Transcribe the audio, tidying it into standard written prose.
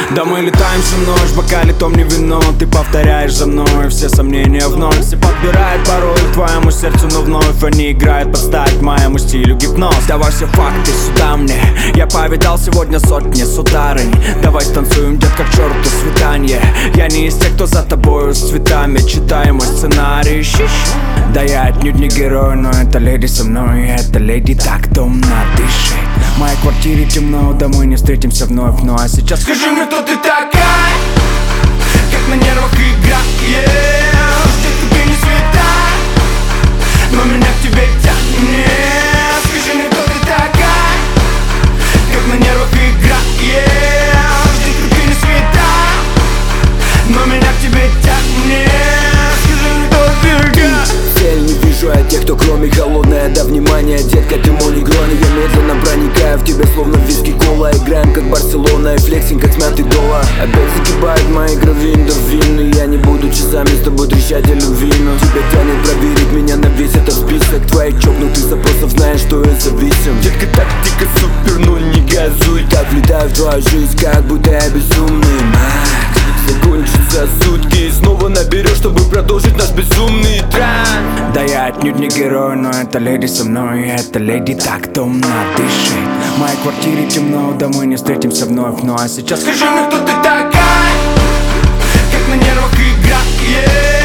Да мы летаем всю ночь, в бокале том не вино. Ты повторяешь за мной все сомнения вновь. Все подбирает пароль к твоему сердцу, но вновь они играют под стать моему стилю гипноз. Давай все факты сюда мне, я повидал сегодня сотни сударынь. Давай станцуем, детка, к черту свидание. Я не из тех, кто за тобою с цветами. Читай мой сценарий, да я отнюдь не герой, но эта леди со мной, эта леди так томно дышит. В моей квартире темно, да мы не встретимся вновь. Ну а сейчас скажи мне, кто ты такая, как на нервах играешь. Детка, ты не света, но меня к тебе тянет. Скажи мне, кто ты такая, как на нервах играешь. Детка, ты не света, но меня к тебе тянет. Скажи мне, кто ты такая. Цель не вижу я тех, кто кроме холодная. Да внимание, детка, ты мой негрони. Я медленно проникаю в тебя, словно виски кола. Играем как Барселона и флексинг, как смятый доллар. Опять закипает мои крови эндорфины. Я не буду часами с тобой трещать о любви, но тебя тянет проверить меня на весь этот список твоих чокнутых запросов, знаешь, что я зависим. Детка, тактика супер, но не газуй. Так влетаю в твою жизнь, как будто я безумный маг. Закончатся сутки и снова наберешь, чтобы продолжить наш безумный транс. Да я отнюдь не герой, но эта леди со мной, эта леди так томно дышит. В моей квартире темно, да мы не встретимся вновь. Ну а сейчас скажи мне, кто ты такая, как на нервах играешь.